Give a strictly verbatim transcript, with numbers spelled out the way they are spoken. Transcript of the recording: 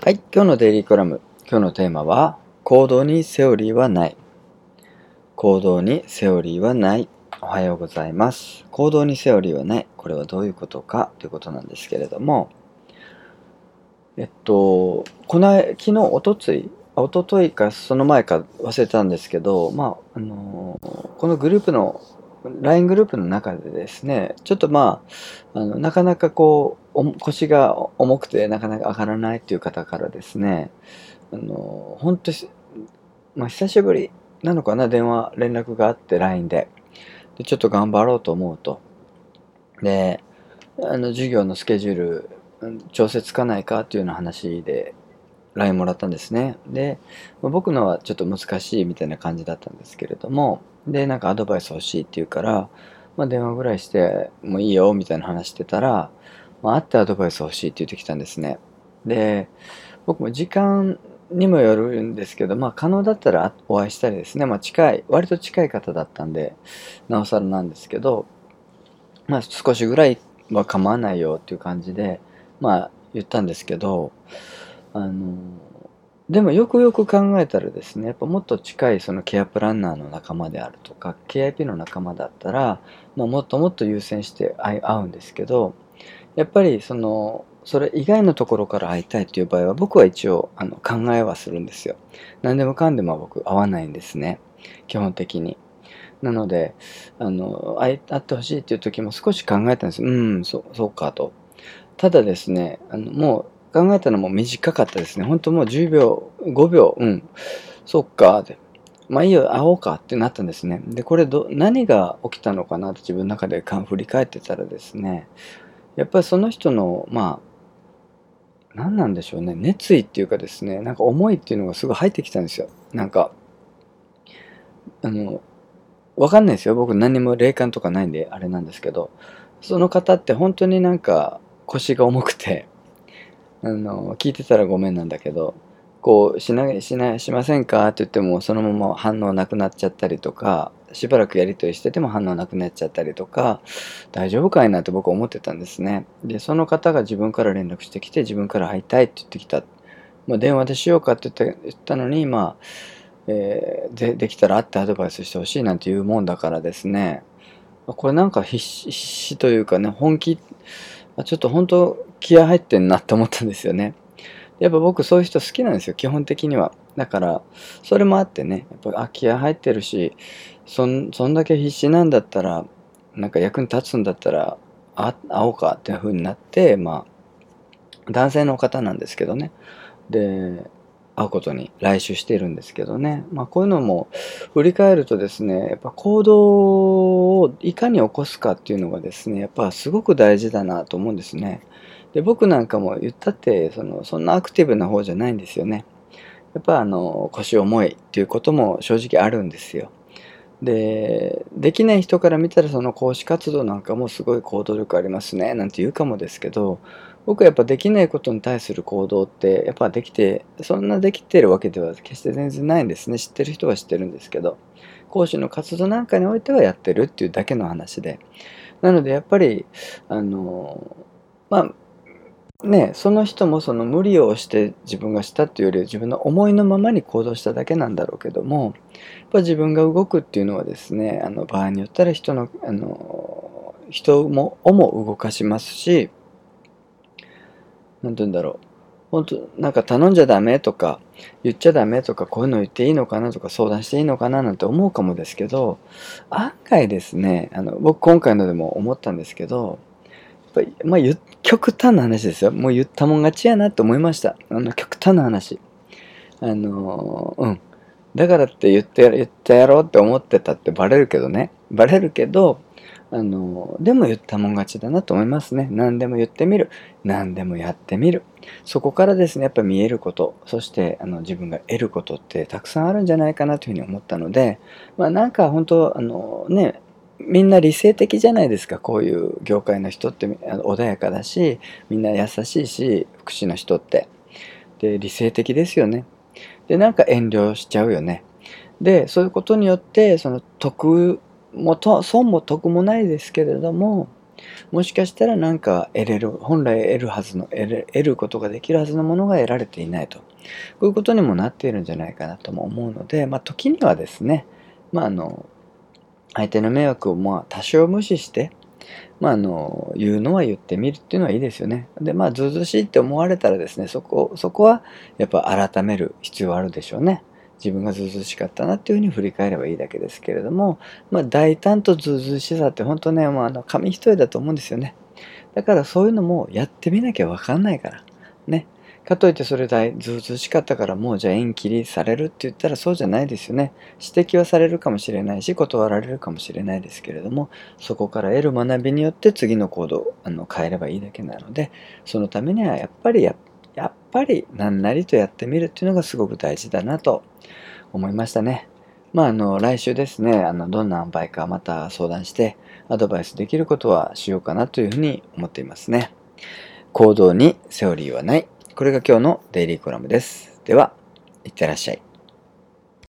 はい、今日のデイリーコラム。今日のテーマは、行動にセオリーはない。行動にセオリーはない。おはようございます。行動にセオリーはない。これはどういうことかということなんですけれども、えっと、この昨日、おとつい、おとといかその前か忘れたんですけど、まあ、あのこのグループの、ライン グループの中でですね、ちょっとまあ、あのなかなかこう、お腰が重くてなかなか上がらないっていう方からですね、あの本当に、まあ、久しぶりなのかな、電話、連絡があって ライン で。で、ちょっと頑張ろうと思うと。で、あの、授業のスケジュール、うん調整つかないかっていうような話で ライン もらったんですね。で、まあ僕のはちょっと難しいみたいな感じだったんですけれども、で、なんかアドバイス欲しいって言うから、まあ電話ぐらいしてもいいよみたいな話してたら、まあ会ってアドバイス欲しいって言ってきたんですね。で、僕も時間にもよるんですけど、まあ可能だったらお会いしたりですね、まあ近い、割と近い方だったんで、なおさらなんですけど、まあ少しぐらいは構わないよっていう感じで、まあ言ったんですけど、あの、でもよくよく考えたらですね、やっぱもっと近いそのケアプランナーの仲間であるとか、ケーアイピー の仲間だったら、まあ、もっともっと優先して会い会うんですけど、やっぱりその、それ以外のところから会いたいという場合は、僕は一応あの考えはするんですよ。何でもかんでも僕会わないんですね。基本的に。なので、あの、会い会ってほしいっていう時も少し考えたんです。うん、そう、そうかと。ただですね、あの、もう考えたのも短かったですね。ほんともうじゅうびょう、ごびょう、うん、そっかって。まあいいよ、会おうかってなったんですね。で、これど、何が起きたのかなって自分の中でかん振り返ってたらですね、やっぱりその人の、まあ、何なんでしょうね、熱意っていうかですね、なんか思いっていうのがすごい入ってきたんですよ。なんか、あの、わかんないですよ。僕何にも霊感とかないんであれなんですけど、その方って本当になんか腰が重くて、あの、聞いてたらごめんなんだけど、こう、しない、しない、しませんかって言っても、そのまま反応なくなっちゃったりとか、しばらくやりとりしてても反応なくなっちゃったりとか、大丈夫かいなって僕は思ってたんですね。で、その方が自分から連絡してきて、自分から会いたいって言ってきた。まあ、電話でしようかって言った言ったのに、まあ、えーで、できたら会ってアドバイスしてほしいなんて言うもんだからですね、これなんか必死、必死というかね、本気、あちょっと本当気合入ってんなって思ったんですよね。やっぱ僕そういう人好きなんですよ、基本的には。だから、それもあってね、やっぱ、あ、気合入ってるし、そん、そんだけ必死なんだったら、なんか役に立つんだったら、あ、会おうかっていう風になって、まあ、男性の方なんですけどね。で、会うことに来週しているんですけどね。まあこういうのも振り返るとですね、やっぱ行動をいかに起こすかっていうのがですね、やっぱすごく大事だなと思うんですね。で、僕なんかも言ったって、その、そんなアクティブな方じゃないんですよね。やっぱあの、腰重いっていうことも正直あるんですよ。で、できない人から見たらその講師活動なんかもすごい行動力ありますねなんて言うかもですけど、僕はやっぱできないことに対する行動ってやっぱできて、そんなできてるわけでは決して全然ないんですね。知ってる人は知ってるんですけど、講師の活動なんかにおいてはやってるっていうだけの話で。なのでやっぱり、あの、まあね、その人もその無理をして自分がしたっていうよりは自分の思いのままに行動しただけなんだろうけども、やっぱ自分が動くっていうのはですね、あの場合によったら人の、あの、人もをも動かしますし、なんて言うんだろう。本当なんか頼んじゃダメとか、言っちゃダメとか、こういうの言っていいのかなとか、相談していいのかななんて思うかもですけど、案外ですね、あの、僕今回のでも思ったんですけど、やっぱり、まあ、言極端な話ですよ。もう言ったもん勝ちやなって思いました。あの、極端な話。あのーうん。だからって言ってや、言ってやろうって思ってたってバレるけどね。バレるけど、あのーでも言ったもん勝ちだなと思いますね。何でも言ってみる。何でもやってみる。そこからですね、やっぱ見えること、そしてあの自分が得ることってたくさんあるんじゃないかなというふうに思ったので、まあなんか本当、あのね、みんな理性的じゃないですか、こういう業界の人って。あの穏やかだし、みんな優しいし、福祉の人って。で、理性的ですよね。で、なんか遠慮しちゃうよね。で、そういうことによって、その得もと、損も得もないですけれども、 もしかしたら何か得れる、本来得るはずの、得る、得ることができるはずのものが得られていないと。こういうことにもなっているんじゃないかなとも思うので、まあ時にはですね、まああの、相手の迷惑をまあ多少無視して、まああの、言うのは言ってみるっていうのはいいですよね。で、まあずうずうしいって思われたらですね、そこ、そこはやっぱ改める必要はあるでしょうね。自分がずうずうしかったなっていうふうに振り返ればいいだけですけれども、まあ大胆とずうずうしさって本当ね、まああの紙一重だと思うんですよね。だからそういうのもやってみなきゃわかんないから。ね。かといってそれだいずうずうしかったからもうじゃあ縁切りされるって言ったらそうじゃないですよね。指摘はされるかもしれないし、断られるかもしれないですけれども、そこから得る学びによって次の行動をあの変えればいいだけなので、そのためにはやっぱりや、やっぱり何なりとやってみるっていうのがすごく大事だなと思いましたね。まあ、あの、来週ですね、あの、どんな塩梅かまた相談して、アドバイスできることはしようかなというふうに思っていますね。行動にセオリーはない。これが今日のデイリーコラムです。では、いってらっしゃい。